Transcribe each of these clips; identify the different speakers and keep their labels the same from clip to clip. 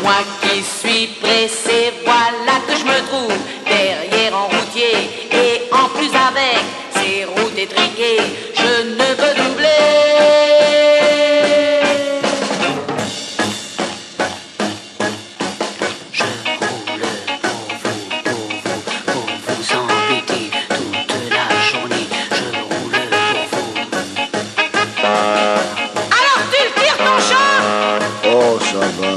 Speaker 1: Moi qui suis pressé, voilà que je me trouve derrière en routier. Et en plus avec ces routes étriquées, je ne peux doubler.
Speaker 2: Je roule pour vous embêter toute la journée. Je roule pour vous.
Speaker 1: Alors tu le tires ton chat?
Speaker 3: Oh, ça va.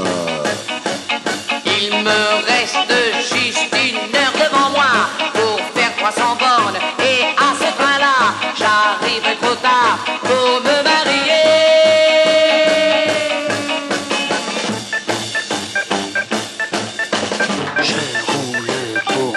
Speaker 1: Il me reste juste 1 heure devant moi pour faire 300 bornes. Et à ce train-là, j'arriverai trop tard pour me marier.
Speaker 2: Je roule pour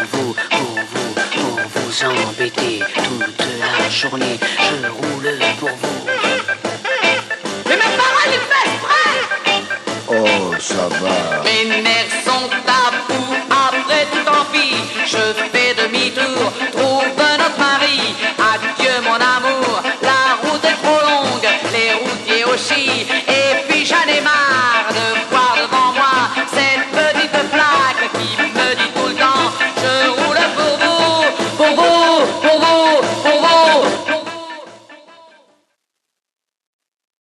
Speaker 2: vous embêter toute la journée. Je roule pour vous.
Speaker 1: Mais mes paroles, il fait exprès.
Speaker 3: Oh, ça va.
Speaker 1: Mes nerfs sont à bout, après tout tant pis. Je fais demi-tour, trouve notre mari. Adieu mon amour, la route est trop longue, les routiers aussi.